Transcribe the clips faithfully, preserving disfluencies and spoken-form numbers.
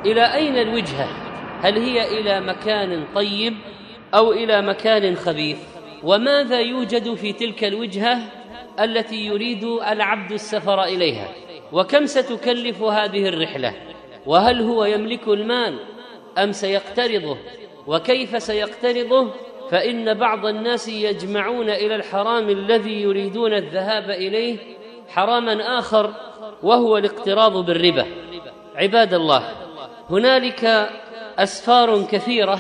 إلى أين الوجهة؟ هل هي إلى مكان طيب أو إلى مكان خبيث؟ وماذا يوجد في تلك الوجهة التي يريد العبد السفر إليها؟ وكم ستكلف هذه الرحلة؟ وهل هو يملك المال أم سيقترضه؟ وكيف سيقترضه؟ فإن بعض الناس يجمعون إلى الحرام الذي يريدون الذهاب إليه حراما آخر وهو الاقتراض بالربا. عباد الله، هنالك أسفار كثيرة،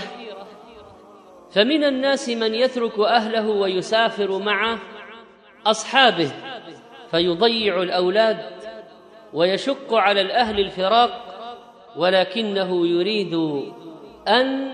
فمن الناس من يترك أهله ويسافر مع أصحابه فيضيع الأولاد ويشق على الأهل الفراق، ولكنه يريد أن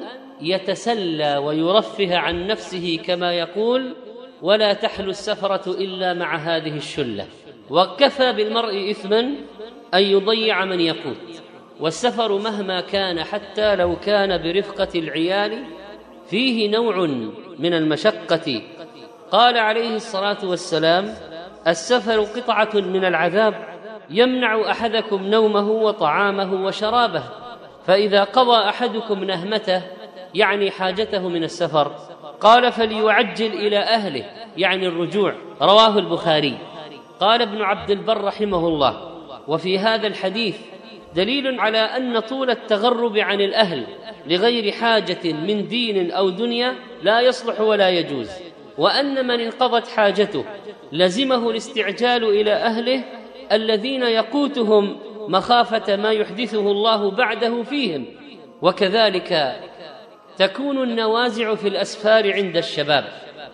يتسلى ويرفه عن نفسه كما يقول: ولا تحلو السفرة إلا مع هذه الشلة. وكفى بالمرء إثما أن يضيع من يقوت. والسفر مهما كان حتى لو كان برفقة العيال فيه نوع من المشقة. قال عليه الصلاة والسلام: السفر قطعة من العذاب يمنع أحدكم نومه وطعامه وشرابه، فإذا قضى أحدكم نهمته يعني حاجته من السفر قال فليعجل إلى أهله يعني الرجوع. رواه البخاري. قال ابن عبد البر رحمه الله: وفي هذا الحديث دليل على أن طول التغرب عن الأهل لغير حاجة من دين أو دنيا لا يصلح ولا يجوز، وأن من انقضت حاجته لزمه الاستعجال إلى أهله الذين يقوتهم مخافة ما يحدثه الله بعده فيهم. وكذلك تكون النوازع في الأسفار عند الشباب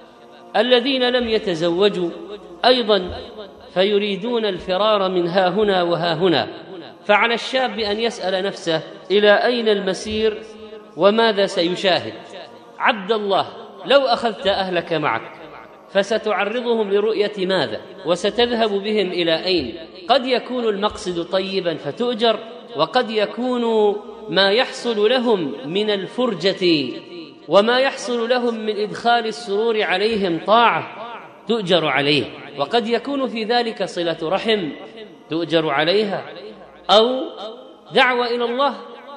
الذين لم يتزوجوا أيضا فيريدون الفرار من ها هنا وها هنا. فعلى الشاب أن يسأل نفسه: إلى أين المسير وماذا سيشاهد؟ عبد الله، لو أخذت أهلك معك فستعرضهم لرؤية ماذا؟ وستذهب بهم إلى أين؟ قد يكون المقصد طيبا فتؤجر، وقد يكون ما يحصل لهم من الفرجة وما يحصل لهم من إدخال السرور عليهم طاعة تؤجر عليه، وقد يكون في ذلك صلة رحم تؤجر عليها أو دعوة إلى الله.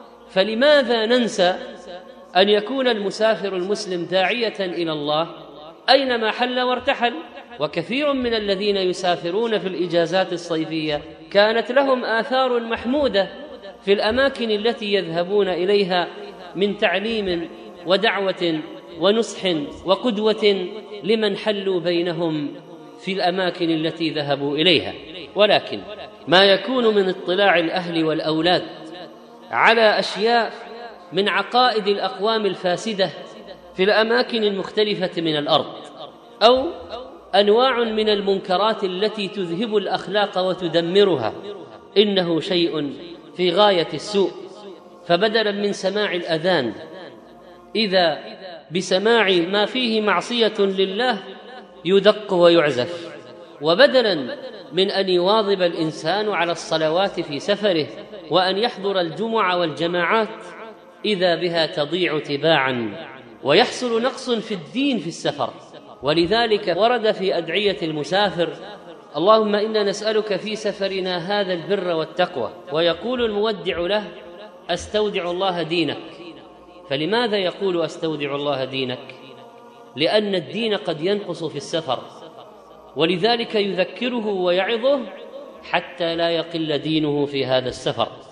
فلماذا ننسى أن يكون المسافر المسلم داعية إلى الله أينما حل وارتحل؟ وكثير من الذين يسافرون في الإجازات الصيفية كانت لهم آثار محمودة في الأماكن التي يذهبون إليها من تعليم ودعوة ونصح وقدوة لمن حلوا بينهم في الأماكن التي ذهبوا إليها. ولكن ما يكون من اطلاع الأهل والأولاد على أشياء من عقائد الأقوام الفاسدة في الأماكن المختلفة من الأرض، أو أنواع من المنكرات التي تذهب الأخلاق وتدمرها، إنه شيء في غاية السوء. فبدلا من سماع الأذان إذا بسماع ما فيه معصية لله يدق ويعزف، وبدلا من أن يواظب الإنسان على الصلوات في سفره وأن يحضر الجمعة والجماعات إذا بها تضيع تباعا ويحصل نقص في الدين في السفر. ولذلك ورد في أدعية المسافر: اللهم إنا نسألك في سفرنا هذا البر والتقوى. ويقول المودع له: أستودع الله دينك. فلماذا يقول أستودع الله دينك؟ لأن الدين قد ينقص في السفر، ولذلك يذكره ويعظه حتى لا يقل دينه في هذا السفر.